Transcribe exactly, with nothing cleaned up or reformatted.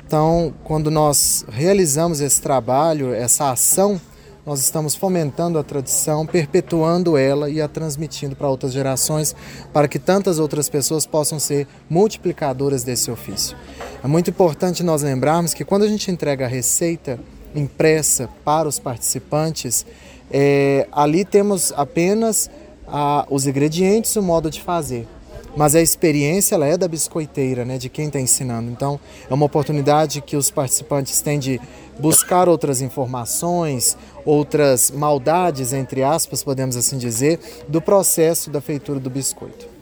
Então, quando nós realizamos esse trabalho, essa ação, nós estamos fomentando a tradição, perpetuando ela e a transmitindo para outras gerações, para que tantas outras pessoas possam ser multiplicadoras desse ofício. É muito importante nós lembrarmos que quando a gente entrega a receita impressa para os participantes, é, ali temos apenas a, os ingredientes, o modo de fazer. Mas a experiência ela é da biscoiteira, né, de quem está ensinando. Então, é uma oportunidade que os participantes têm de buscar outras informações, outras maldades, entre aspas, podemos assim dizer, do processo da feitura do biscoito.